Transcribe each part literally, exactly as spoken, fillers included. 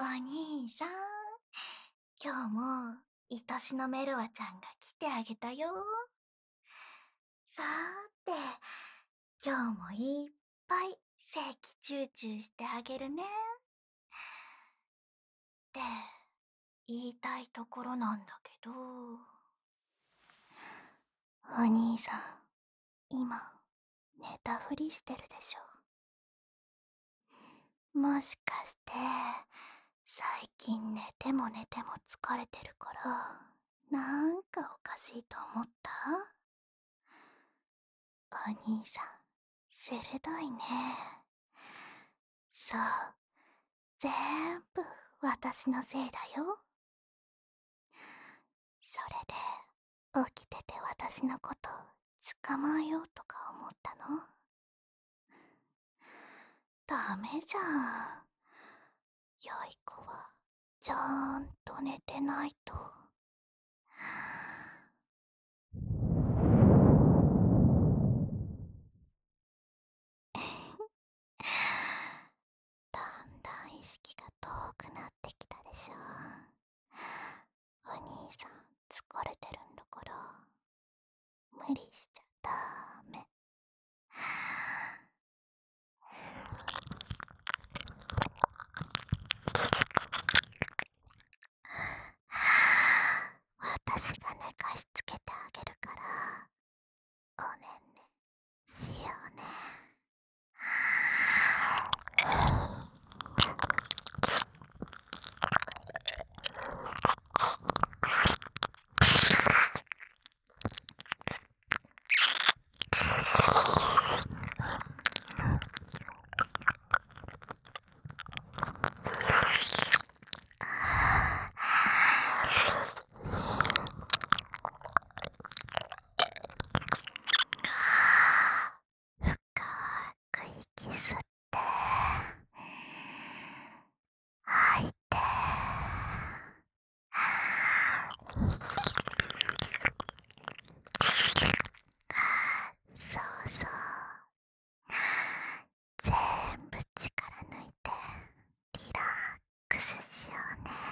お兄さん、今日も愛しのメロアちゃんが来てあげたよ。さーて、今日もいっぱい正気チューチューしてあげるね。って言いたいところなんだけど。お兄さん、今、寝たふりしてるでしょ。もしかして、最近寝ても寝ても疲れてるから、なんかおかしいと思った？お兄さん、鋭いね。そう、全部私のせいだよ。それで、起きてて私のこと捕まえようとか思ったの？ダメじゃん。良い子は、ちゃんと寝てないと。だんだん意識が遠くなってきたでしょ。お兄さん疲れてるんだから無理しちゃダメ。私が寝かしつけてあげるからおねんねしようね。深く息吸って吐いて、そうそう、全部力抜いてリラックスしようね。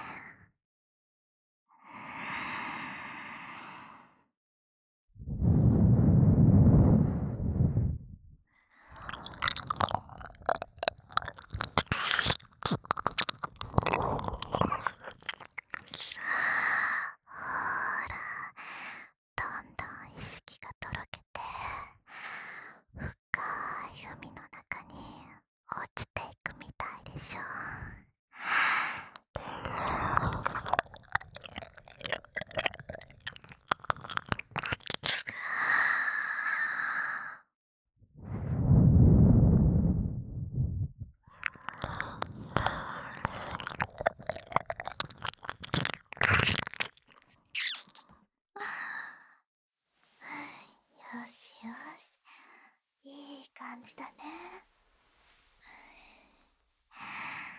ほら、どんどん意識がとろけて深い海の中に落ちていくみたいでしょ。よしよし、いい感じだね。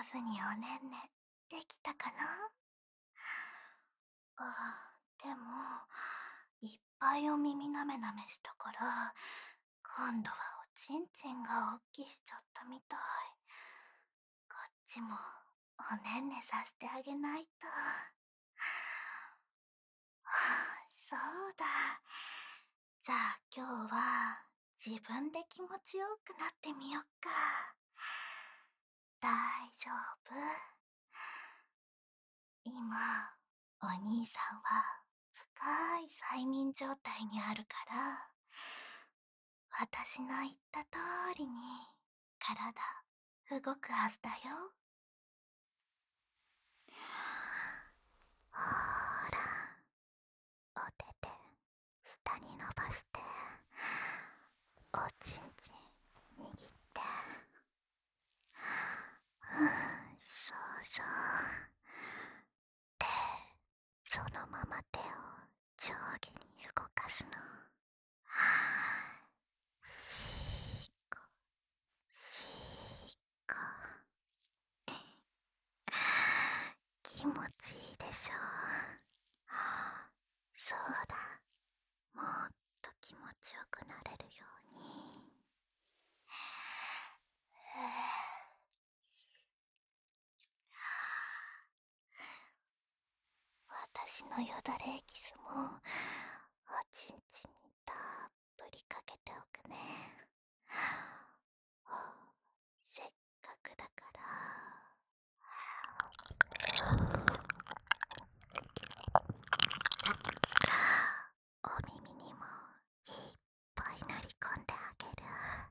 ずにおねんねできたかな？あー、でも、いっぱいお耳なめなめしたから、今度はおちんちんがおっきしちゃったみたい。こっちもおねんねさせてあげないと。はあ、そうだ。じゃあ今日は自分で気持ちよくなってみよっか。大丈夫？今、お兄さんは深い催眠状態にあるから、私の言った通りに体動くはずだよ。ほーら、お手で下に伸ばして、おちんちん握って。うん、そうそう。で、そのまま手を上下に動かすの。しーこ、しーこ。気持ちいいでしょ？そうだ。もっと気持ちよくなれるように。私のよだれエキスもおちんちんにたっぷりかけておくね。せっかくだから。お耳にもいっぱい塗り込んであげる。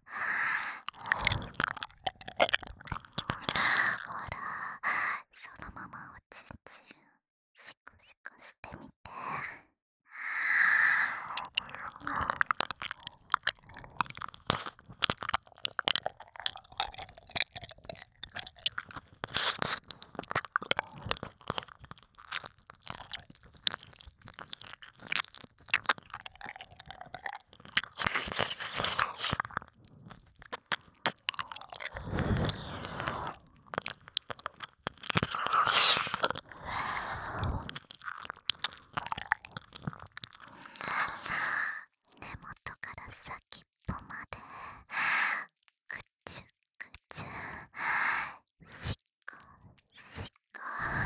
ほら、そのままおちんちんシコシコしてみて。根元から先っぽまでくちゅくちゅ、しこしこ。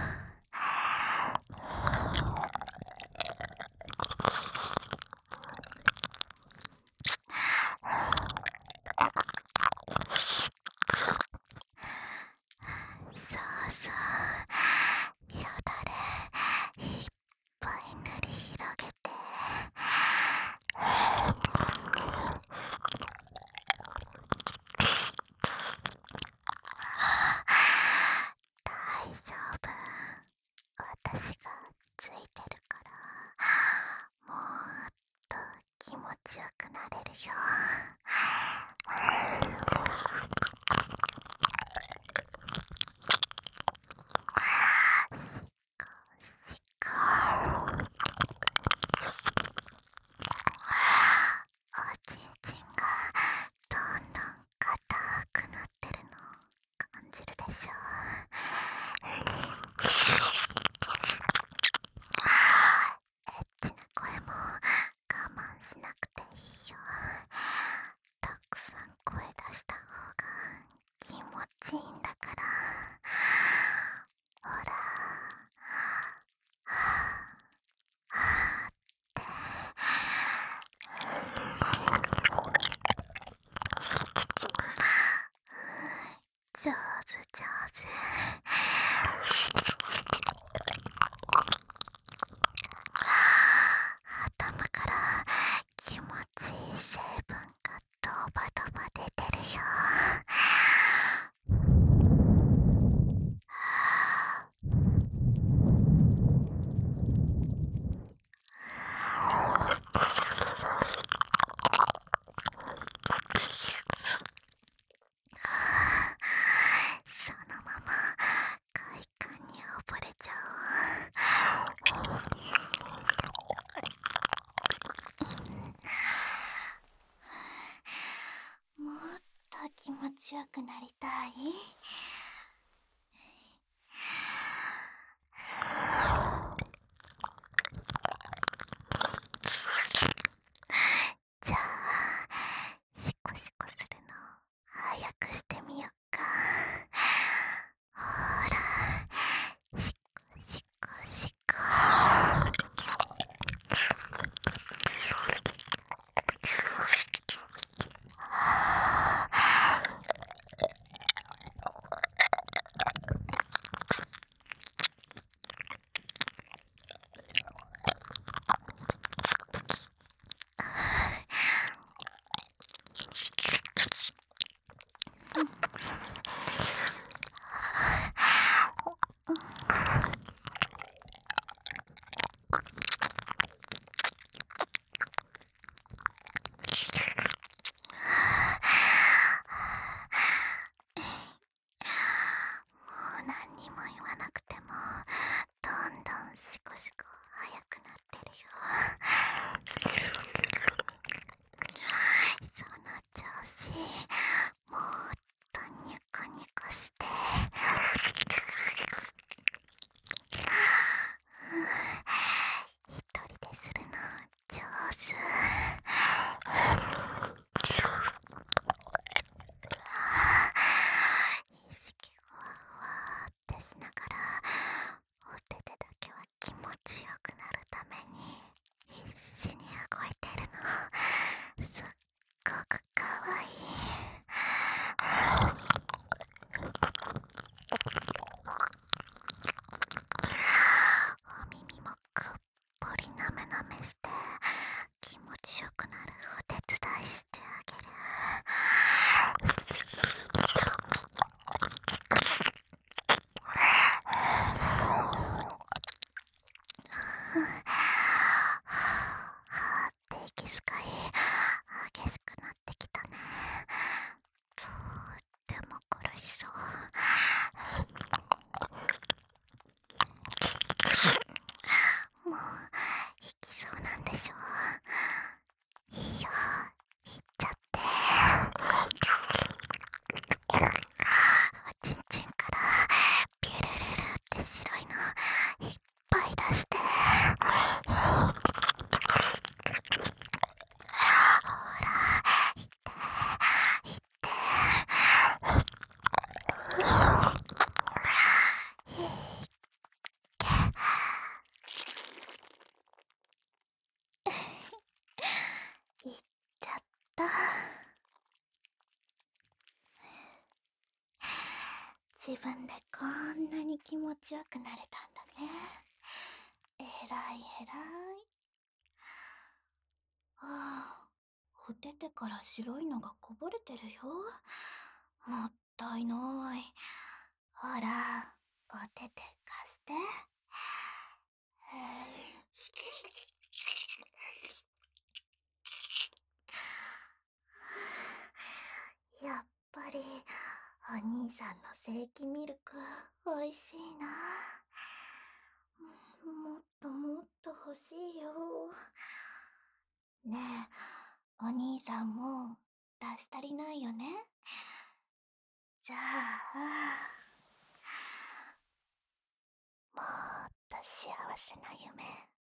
そうそう、よだれいっぱい塗り広げて。大丈夫、私がついてるから、もっと気持ちよくなれるよ。しこおちんちんがどんどん硬くなってるの感じるでしょ？エッチな声も我慢しなくていいよ。たくさん声出した方が気持ちいいんだから。ほら、はぁはぁって上手上手。頭から気持ちいい成分がドバドバ出てるよ。そのまま快感に溺れちゃう。もっと気持ちよくなりたい？ 自分でこんなに気持ちよくなれたんだね。えらいえらい。はあ、おててから白いのがこぼれてるよ。もったいない。ほら、おてて貸して。やっぱりお兄さんの正規ミルクおいしいな。もっともっと欲しいよ。ねえ、お兄さんも出し足りないよね。じゃあ、もっと幸せな夢